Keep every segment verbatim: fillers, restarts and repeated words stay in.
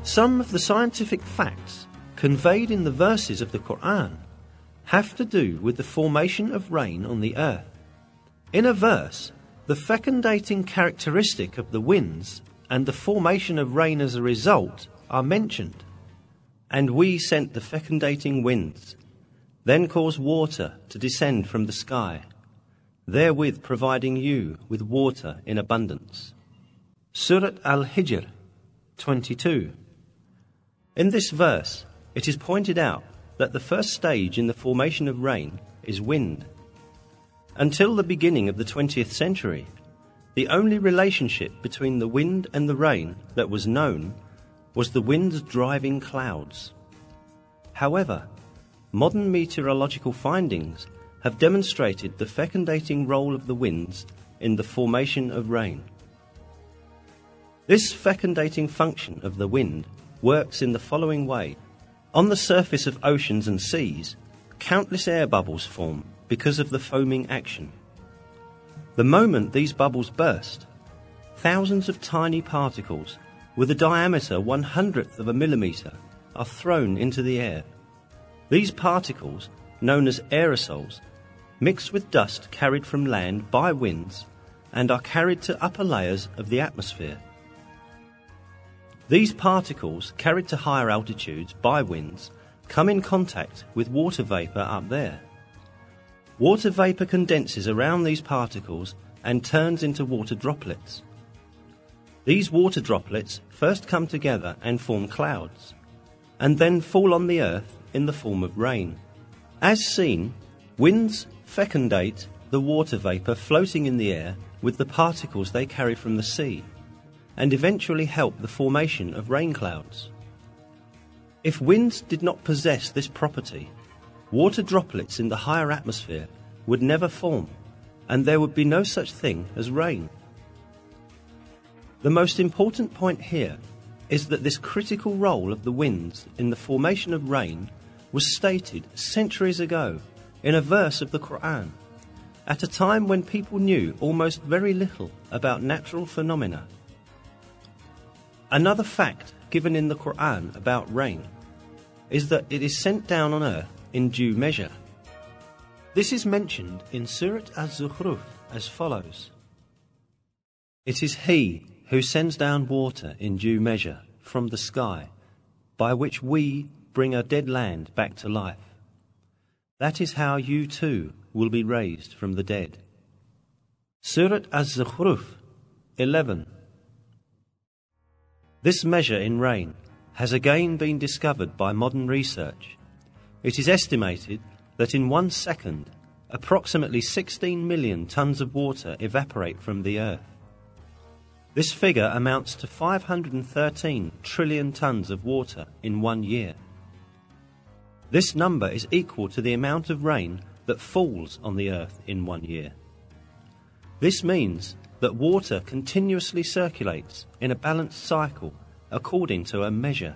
Some of the scientific facts conveyed in the verses of the Quran have to do with the formation of rain on the earth. In a verse, the fecundating characteristic of the winds and the formation of rain as a result are mentioned. And we sent the fecundating winds, then caused water to descend from the sky, therewith providing you with water in abundance. Surat Al-Hijr twenty-two. In this verse, it is pointed out that the first stage in the formation of rain is wind. Until the beginning of the twentieth century, the only relationship between the wind and the rain that was known was the winds driving clouds. However, modern meteorological findings have demonstrated the fecundating role of the winds in the formation of rain. This fecundating function of the wind works in the following way. On the surface of oceans and seas, countless air bubbles form because of the foaming action. The moment these bubbles burst, thousands of tiny particles with a diameter one hundredth of a millimetre are thrown into the air. These particles, known as aerosols, mix with dust carried from land by winds and are carried to upper layers of the atmosphere. These particles, carried to higher altitudes by winds, come in contact with water vapour up there. Water vapour condenses around these particles and turns into water droplets. These water droplets first come together and form clouds, and then fall on the earth in the form of rain. As seen, winds fecundate the water vapour floating in the air with the particles they carry from the sea, and eventually help the formation of rain clouds. If winds did not possess this property, water droplets in the higher atmosphere would never form, and there would be no such thing as rain. The most important point here is that this critical role of the winds in the formation of rain was stated centuries ago in a verse of the Quran, at a time when people knew almost very little about natural phenomena. Another fact given in the Quran about rain is that it is sent down on earth in due measure. This is mentioned in Surat Az-Zukhruf as follows. It is He who sends down water in due measure from the sky, by which we bring a dead land back to life. That is how you too will be raised from the dead. Surat Az-Zukhruf eleven. This measure in rain has again been discovered by modern research. It is estimated that in one second, approximately sixteen million tons of water evaporate from the earth. This figure amounts to five hundred thirteen trillion tons of water in one year. This number is equal to the amount of rain that falls on the earth in one year. This means that water continuously circulates in a balanced cycle according to a measure.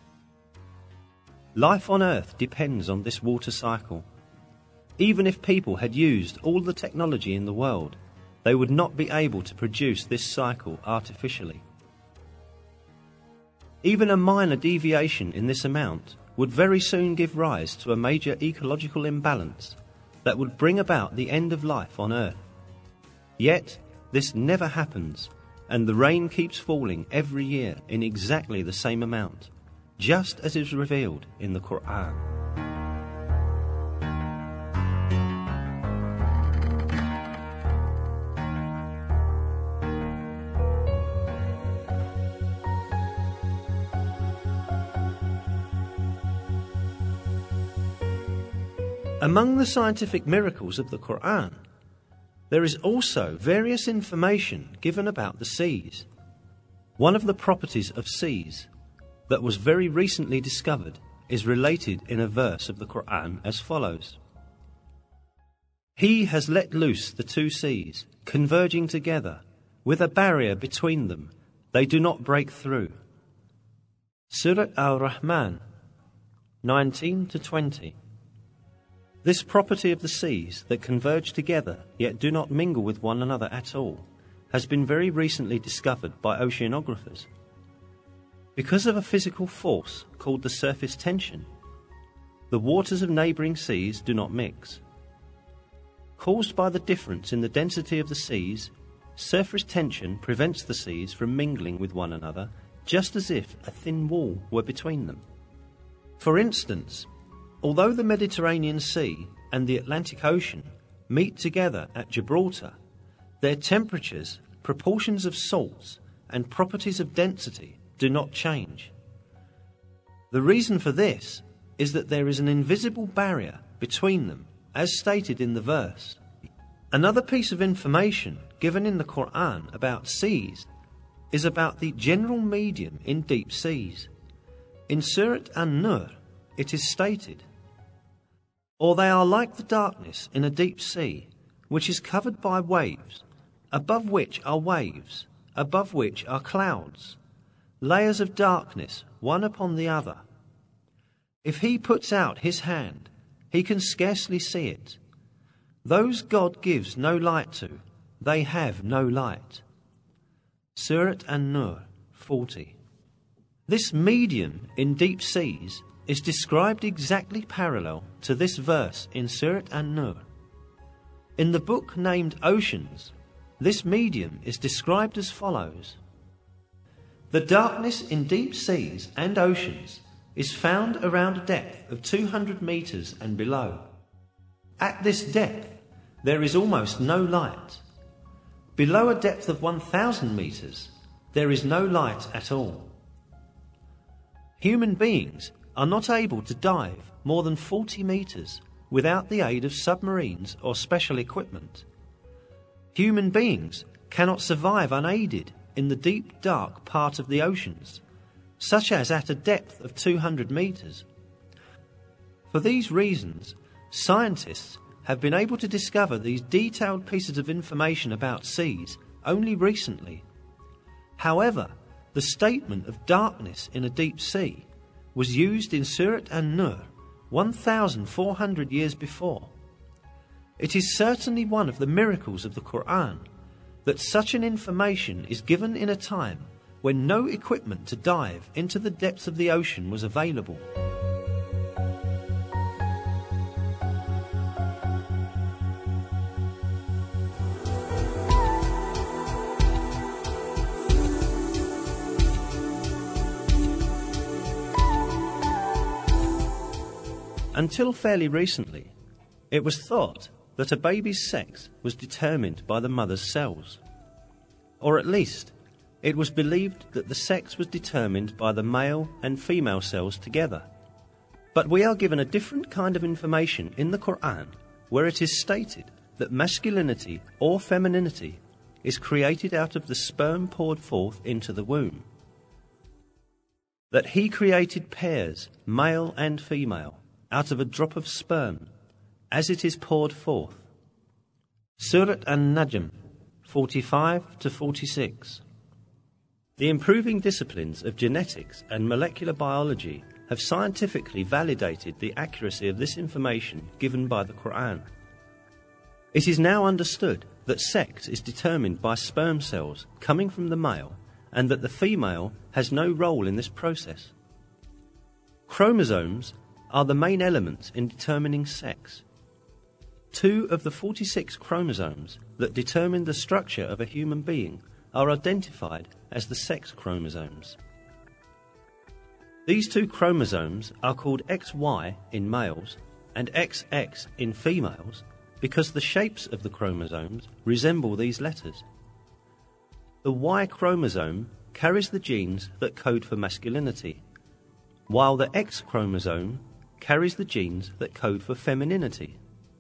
Life on earth depends on this water cycle. Even if people had used all the technology in the world, they would not be able to produce this cycle artificially. Even a minor deviation in this amount would very soon give rise to a major ecological imbalance that would bring about the end of life on earth. Yet, this never happens, and the rain keeps falling every year in exactly the same amount, just as is revealed in the Quran. Among the scientific miracles of the Quran, there is also various information given about the seas. One of the properties of seas that was very recently discovered is related in a verse of the Quran as follows. He has let loose the two seas, converging together, with a barrier between them. They do not break through. Surat Al-Rahman nineteen to twenty. This property of the seas that converge together yet do not mingle with one another at all has been very recently discovered by oceanographers. Because of a physical force called the surface tension, the waters of neighbouring seas do not mix. Caused by the difference in the density of the seas, surface tension prevents the seas from mingling with one another, just as if a thin wall were between them. For instance, although the Mediterranean Sea and the Atlantic Ocean meet together at Gibraltar, their temperatures, proportions of salts, and properties of density do not change. The reason for this is that there is an invisible barrier between them, as stated in the verse. Another piece of information given in the Quran about seas is about the general medium in deep seas. In Surat An-Nur, it is stated, "Or they are like the darkness in a deep sea, which is covered by waves, above which are waves, above which are clouds, layers of darkness one upon the other. If he puts out his hand, he can scarcely see it. Those God gives no light to, they have no light." Surat An-Nur forty. This medium in deep seas is described exactly parallel to this verse in Surat An-Nur. In the book named Oceans, this medium is described as follows: "The darkness in deep seas and oceans is found around a depth of two hundred meters and below. At this depth, there is almost no light. Below a depth of one thousand meters, there is no light at all." Human beings are not able to dive more than forty meters without the aid of submarines or special equipment. Human beings cannot survive unaided in the deep, dark part of the oceans, such as at a depth of two hundred meters. For these reasons, scientists have been able to discover these detailed pieces of information about seas only recently. However, the statement of darkness in a deep sea was used in Surat An-Nur one thousand four hundred years before. It is certainly one of the miracles of the Quran that such an information is given in a time when no equipment to dive into the depths of the ocean was available. Until fairly recently, it was thought that a baby's sex was determined by the mother's cells. Or at least, it was believed that the sex was determined by the male and female cells together. But we are given a different kind of information in the Quran, where it is stated that masculinity or femininity is created out of the sperm poured forth into the womb. That he created pairs, male and female, out of a drop of sperm, as it is poured forth. Surat An-Najm forty-five to forty-six. The improving disciplines of genetics and molecular biology have scientifically validated the accuracy of this information given by the Quran. It is now understood that sex is determined by sperm cells coming from the male and that the female has no role in this process. Chromosomes are the main elements in determining sex. Two of the forty-six chromosomes that determine the structure of a human being are identified as the sex chromosomes. These two chromosomes are called X Y in males and X X in females because the shapes of the chromosomes resemble these letters. The Y chromosome carries the genes that code for masculinity, while the X chromosome carries the genes that code for femininity.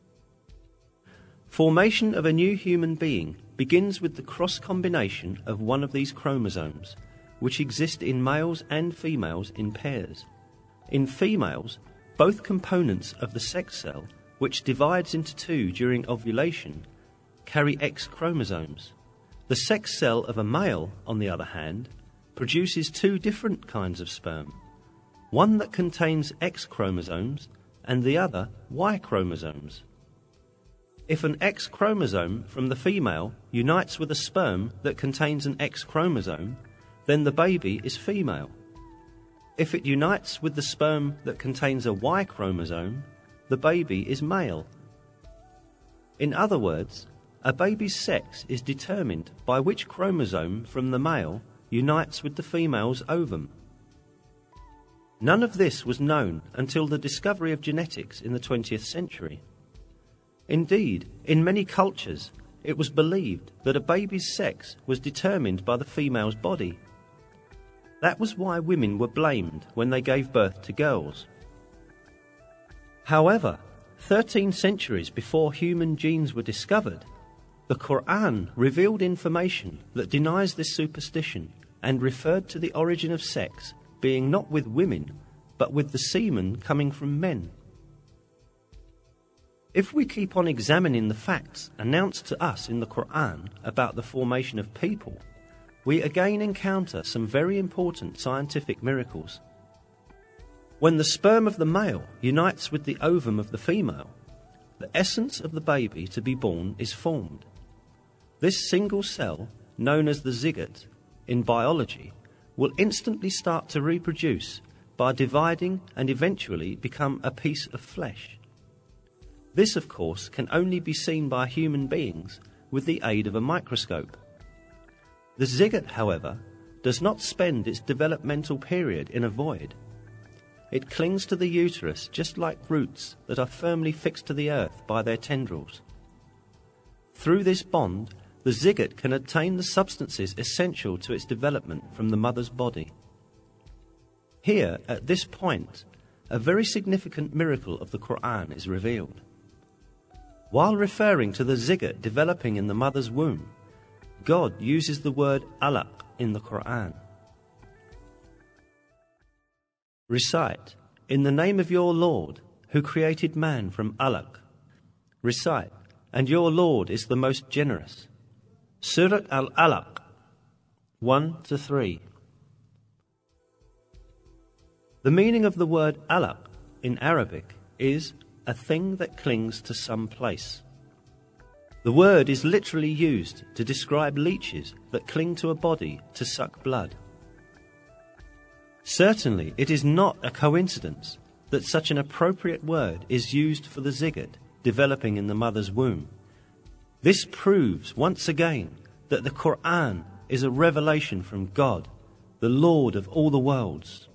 Formation of a new human being begins with the cross combination of one of these chromosomes, which exist in males and females in pairs. In females, both components of the sex cell, which divides into two during ovulation, carry X chromosomes. The sex cell of a male, on the other hand, produces two different kinds of sperm, one that contains X chromosomes and the other Y chromosomes. If an X chromosome from the female unites with a sperm that contains an X chromosome, then the baby is female, If it unites with the sperm that contains a Y chromosome, the baby is male. In other words, a baby's sex is determined by which chromosome from the male unites with the female's ovum. None of this was known until the discovery of genetics in the twentieth century. Indeed, in many cultures, it was believed that a baby's sex was determined by the female's body. That was why women were blamed when they gave birth to girls. However, thirteen centuries before human genes were discovered, the Quran revealed information that denies this superstition and referred to the origin of sex being not with women, but with the semen coming from men. If we keep on examining the facts announced to us in the Quran about the formation of people, we again encounter some very important scientific miracles. When the sperm of the male unites with the ovum of the female, the essence of the baby to be born is formed. This single cell, known as the zygote in biology, will instantly start to reproduce by dividing and eventually become a piece of flesh. This, of course, can only be seen by human beings with the aid of a microscope. The zygote, however, does not spend its developmental period in a void. It clings to the uterus just like roots that are firmly fixed to the earth by their tendrils. Through this bond, the zygote can obtain the substances essential to its development from the mother's body. Here, at this point, a very significant miracle of the Quran is revealed. While referring to the zygote developing in the mother's womb, God uses the word alaq in the Quran. Recite, "In the name of your Lord, who created man from alaq." Recite, "And your Lord is the most generous." Surat Al-Alaq, one to three. The meaning of the word alaq in Arabic is a thing that clings to some place. The word is literally used to describe leeches that cling to a body to suck blood. Certainly, it is not a coincidence that such an appropriate word is used for the zygote developing in the mother's womb. This proves once again that the Quran is a revelation from God, the Lord of all the worlds.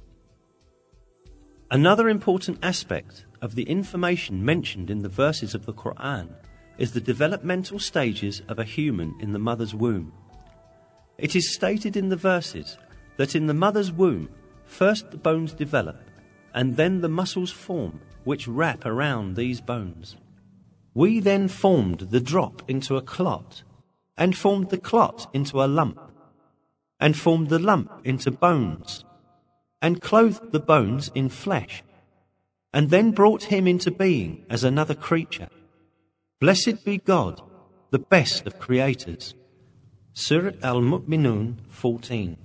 Another important aspect of the information mentioned in the verses of the Quran is the developmental stages of a human in the mother's womb. It is stated in the verses that in the mother's womb, first the bones develop, and then the muscles form which wrap around these bones. We then formed the drop into a clot, and formed the clot into a lump, and formed the lump into bones, and clothed the bones in flesh, and then brought him into being as another creature. Blessed be God, the best of creators. Surat Al-Mu'minun fourteen.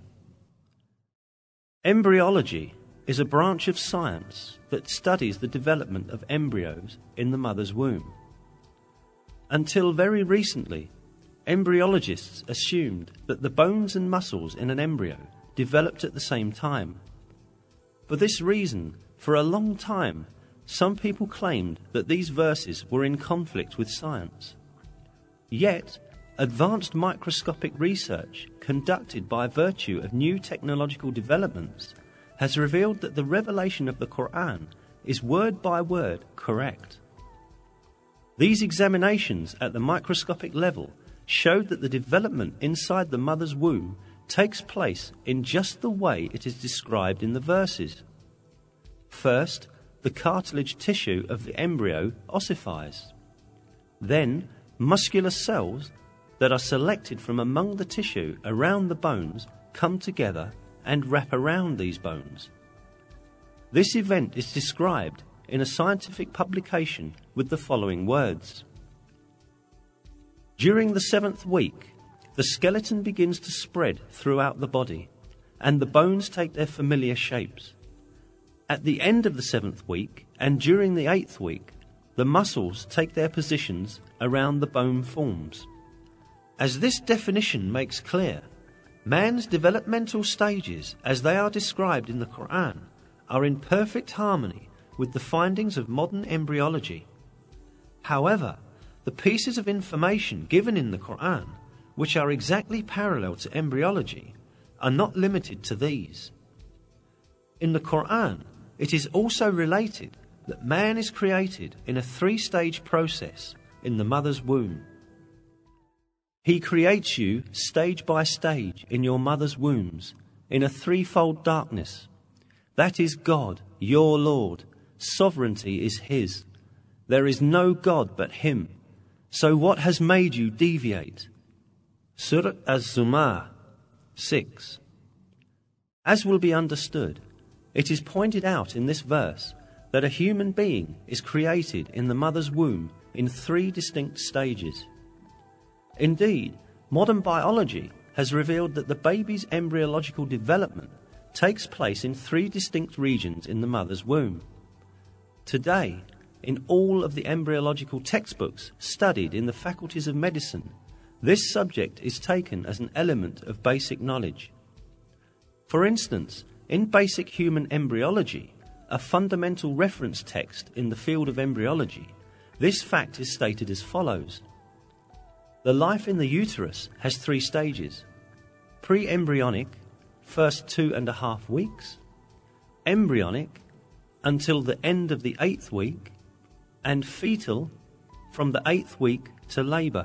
Embryology is a branch of science that studies the development of embryos in the mother's womb. Until very recently, embryologists assumed that the bones and muscles in an embryo developed at the same time. For this reason, for a long time, some people claimed that these verses were in conflict with science. Yet, advanced microscopic research conducted by virtue of new technological developments has revealed that the revelation of the Quran is word by word correct. These examinations at the microscopic level showed that the development inside the mother's womb takes place in just the way it is described in the verses. First, the cartilage tissue of the embryo ossifies. Then, muscular cells that are selected from among the tissue around the bones come together and wrap around these bones. This event is described in a scientific publication with the following words. During the seventh week, the skeleton begins to spread throughout the body, and the bones take their familiar shapes. At the end of the seventh week, and during the eighth week, the muscles take their positions around the bone forms. As this definition makes clear, Man's developmental stages, as they are described in the Quran, are in perfect harmony with the findings of modern embryology. However, the pieces of information given in the Quran, which are exactly parallel to embryology, are not limited to these. In the Quran, it is also related that man is created in a three-stage process in the mother's womb. He creates you stage by stage in your mother's wombs, in a threefold darkness. That is God, your Lord. Sovereignty is His. There is no God but Him. So what has made you deviate? Surah Az-Zumar six. As will be understood, it is pointed out in this verse that a human being is created in the mother's womb in three distinct stages. Indeed, modern biology has revealed that the baby's embryological development takes place in three distinct regions in the mother's womb. Today, in all of the embryological textbooks studied in the faculties of medicine, this subject is taken as an element of basic knowledge. For instance, in basic human embryology, a fundamental reference text in the field of embryology, this fact is stated as follows. The life in the uterus has three stages: pre-embryonic, first two and a half weeks, embryonic, until the end of the eighth week, and fetal, from the eighth week to labour.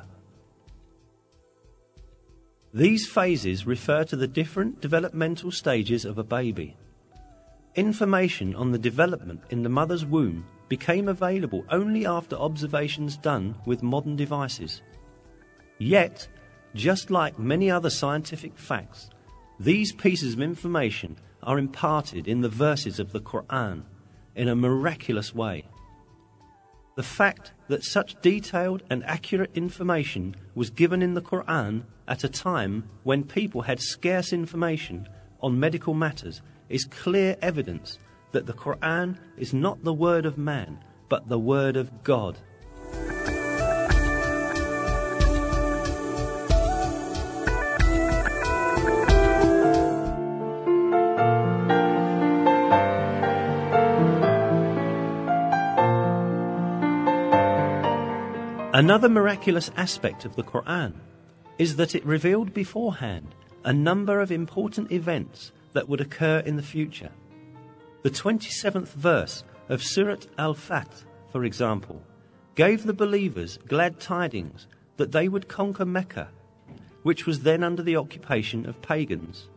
These phases refer to the different developmental stages of a baby. Information on the development in the mother's womb became available only after observations done with modern devices. Yet, just like many other scientific facts, these pieces of information are imparted in the verses of the Quran in a miraculous way. The fact that such detailed and accurate information was given in the Quran at a time when people had scarce information on medical matters is clear evidence that the Quran is not the word of man, but the word of God. Another miraculous aspect of the Quran is that it revealed beforehand a number of important events that would occur in the future. The twenty-seventh verse of Surah Al-Fath, for example, gave the believers glad tidings that they would conquer Mecca, which was then under the occupation of pagans.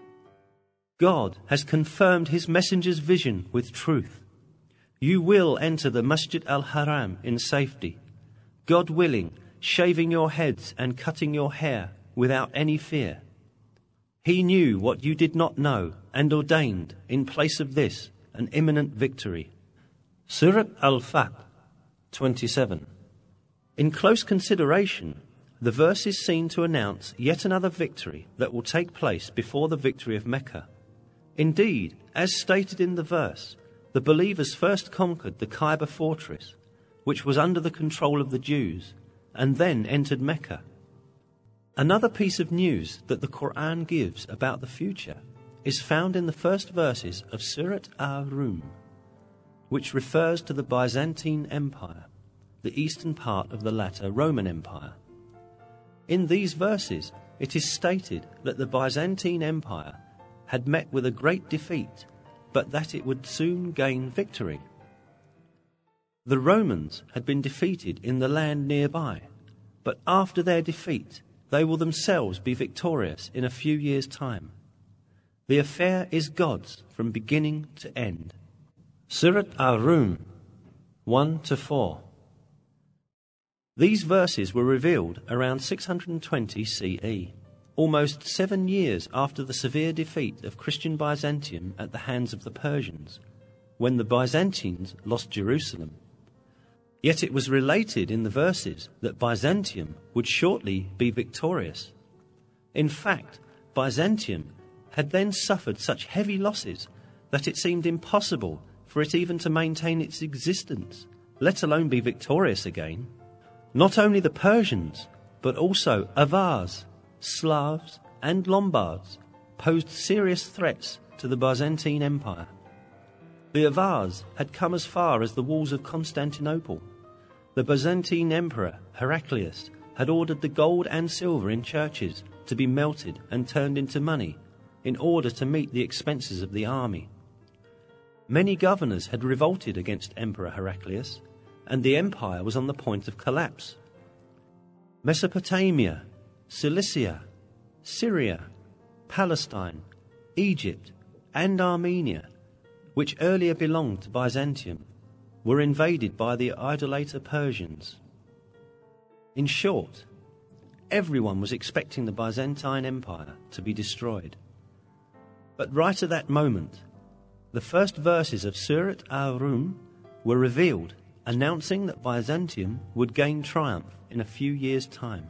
God has confirmed His messenger's vision with truth. You will enter the Masjid al-Haram in safety, God willing, shaving your heads and cutting your hair without any fear. He knew what you did not know and ordained in place of this an imminent victory. Surah Al-Fath twenty-seven. In close consideration, the verses seem to announce yet another victory that will take place before the victory of Mecca. Indeed, as stated in the verse, the believers first conquered the Kaaba fortress, which was under the control of the Jews, and then entered Mecca. Another piece of news that the Quran gives about the future is found in the first verses of Surah Ar-Rum, which refers to the Byzantine Empire, the eastern part of the latter Roman Empire. In these verses, it is stated that the Byzantine Empire had met with a great defeat, but that it would soon gain victory. The Romans had been defeated in the land nearby, but after their defeat, they will themselves be victorious in a few years' time. The affair is God's from beginning to end. Surah Ar-Rum one to four. These verses were revealed around six hundred twenty C E, almost seven years after the severe defeat of Christian Byzantium at the hands of the Persians, when the Byzantines lost Jerusalem. Yet it was related in the verses that Byzantium would shortly be victorious. In fact, Byzantium had then suffered such heavy losses that it seemed impossible for it even to maintain its existence, let alone be victorious again. Not only the Persians, but also Avars, Slavs, and Lombards posed serious threats to the Byzantine Empire. The Avars had come as far as the walls of Constantinople. The Byzantine Emperor Heraclius had ordered the gold and silver in churches to be melted and turned into money in order to meet the expenses of the army. Many governors had revolted against Emperor Heraclius, and the empire was on the point of collapse. Mesopotamia, Cilicia, Syria, Palestine, Egypt, and Armenia, which earlier belonged to Byzantium, were invaded by the idolater Persians. In short, everyone was expecting the Byzantine Empire to be destroyed. But right at that moment, the first verses of Surat al-Rum were revealed, announcing that Byzantium would gain triumph in a few years' time.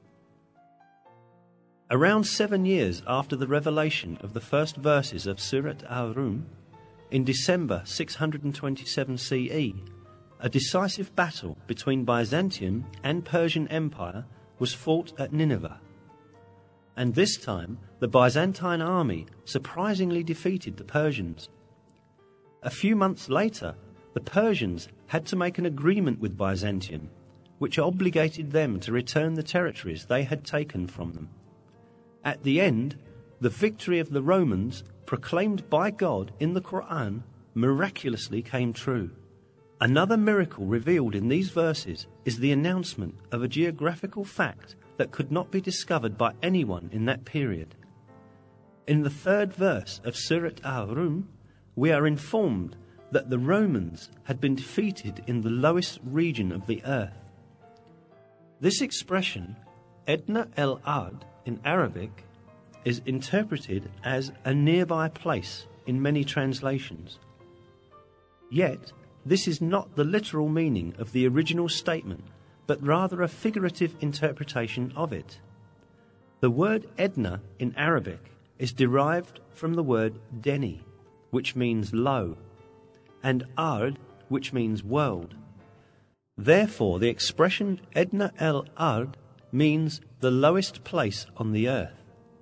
Around seven years after the revelation of the first verses of Surat al-Rum, in December six hundred twenty-seven C E, a decisive battle between Byzantium and Persian Empire was fought at Nineveh. And this time, the Byzantine army surprisingly defeated the Persians. A few months later, the Persians had to make an agreement with Byzantium, which obligated them to return the territories they had taken from them. At the end, the victory of the Romans, proclaimed by God in the Quran, miraculously came true. Another miracle revealed in these verses is the announcement of a geographical fact that could not be discovered by anyone in that period. In the third verse of Surat al-Rum, we are informed that the Romans had been defeated in the lowest region of the earth. This expression, Edna el-Ard in Arabic, is interpreted as a nearby place in many translations. Yet, this is not the literal meaning of the original statement, but rather a figurative interpretation of it. The word Edna in Arabic is derived from the word Deni, which means low, and Ard, which means world. Therefore, the expression Edna el-Ard means the lowest place on the earth.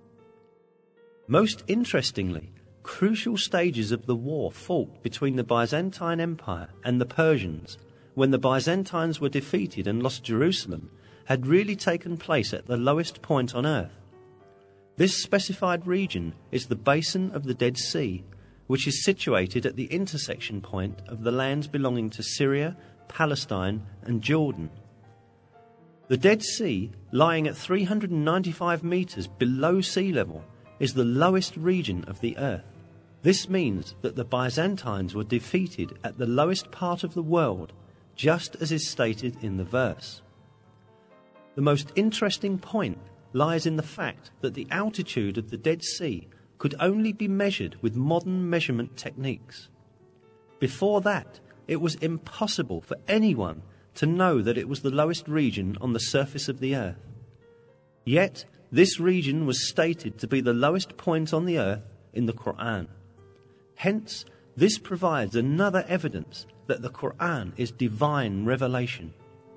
Most interestingly, crucial stages of the war fought between the Byzantine Empire and the Persians, when the Byzantines were defeated and lost Jerusalem, had really taken place at the lowest point on earth. This specified region is the basin of the Dead Sea, which is situated at the intersection point of the lands belonging to Syria, Palestine, and Jordan. The Dead Sea, lying at three hundred ninety-five meters below sea level, is the lowest region of the earth. This means that the Byzantines were defeated at the lowest part of the world, just as is stated in the verse. The most interesting point lies in the fact that the altitude of the Dead Sea could only be measured with modern measurement techniques. Before that, it was impossible for anyone to know that it was the lowest region on the surface of the earth. Yet, this region was stated to be the lowest point on the earth in the Quran. Hence, this provides another evidence that the Quran is divine revelation.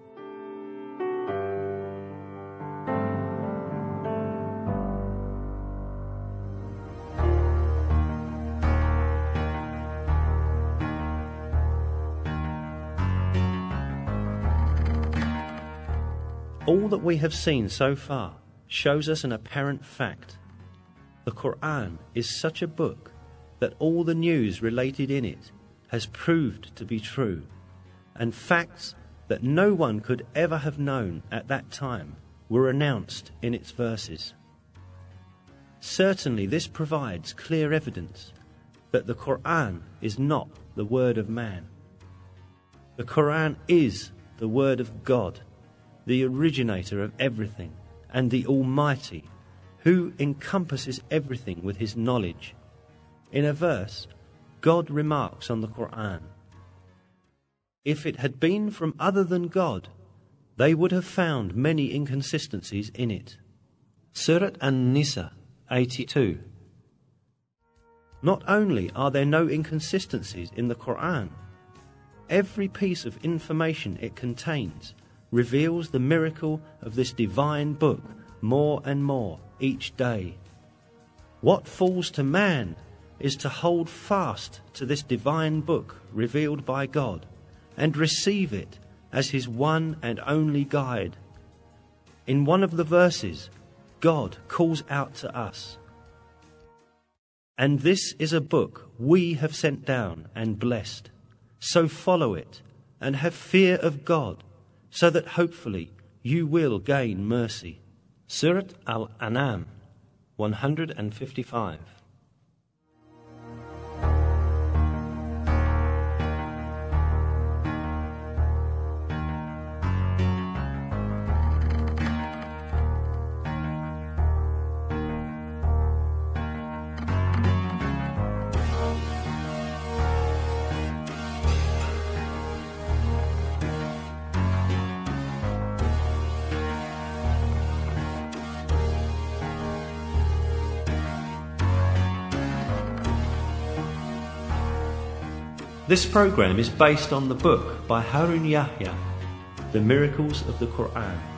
All that we have seen so far shows us an apparent fact. The Quran is such a book that all the news related in it has proved to be true, and facts that no one could ever have known at that time were announced in its verses. Certainly this provides clear evidence that the Quran is not the word of man. The Quran is the word of God, the originator of everything, and the Almighty, who encompasses everything with his knowledge. In a verse, God remarks on the Quran, "If it had been from other than God, they would have found many inconsistencies in it." Surat An-Nisa eighty-two. Not only are there no inconsistencies in the Quran, every piece of information it contains reveals the miracle of this divine book more and more each day. What falls to man is to hold fast to this divine book revealed by God and receive it as his one and only guide. In one of the verses, God calls out to us, "And this is a book we have sent down and blessed. So follow it and have fear of God, so that hopefully you will gain mercy." Surat Al-An'am one hundred fifty-five. This program is based on the book by Harun Yahya, The Miracles of the Quran.